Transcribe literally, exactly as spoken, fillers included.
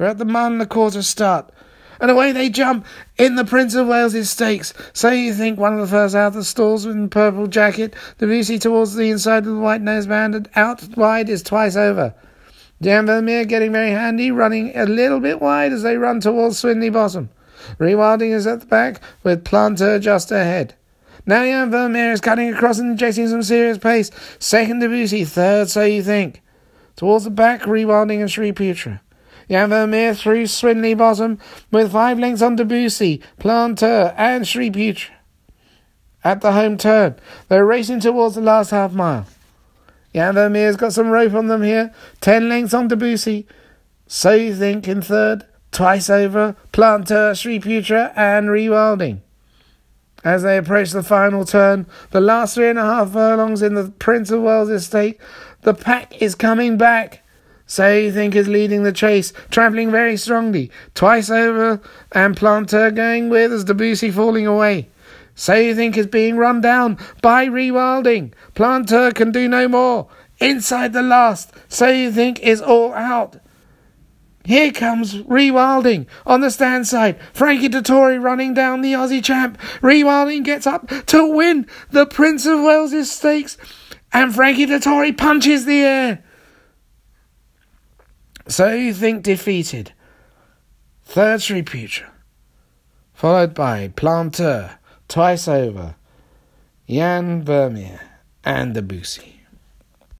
We're at the mile and a quarter start. And away they jump in the Prince of Wales' stakes. So you think one of the first out of the stalls in purple jacket, Debussy towards the inside of the white noseband, and out wide is Twice Over. Jan Vermeer getting very handy, running a little bit wide as they run towards Swinley Bottom. Rewilding is at the back, with Planter just ahead. Now Jan Vermeer is cutting across and injecting some serious pace. Second Debussy, third So You Think. Towards the back, Rewilding and Sri Putra. Jan Vermeer through Swinley Bottom, with five lengths on Debussy, Planter and Sri Putra. At the home turn, they're racing towards the last half mile. Jan Vermeer's got some rope on them here. Ten lengths on Debussy. So You Think in third. Twice Over, Planter, Sri Putra and Rewilding. As they approach the final turn, the last three and a half furlongs in the Prince of Wales estate, the pack is coming back. So You Think is leading the chase, travelling very strongly. Twice Over and Planter going with as Debussy falling away. So You Think is being run down by Rewilding. Planter can do no more. Inside the last, So You Think is all out. Here comes Rewilding on the stand side. Frankie Dettori running down the Aussie champ. Rewilding gets up to win the Prince of Wales' stakes. And Frankie Dettori punches the air. So You Think defeated. Third Sri Putra. Followed by Planter, Twice Over, Jan Vermeer and Debussy.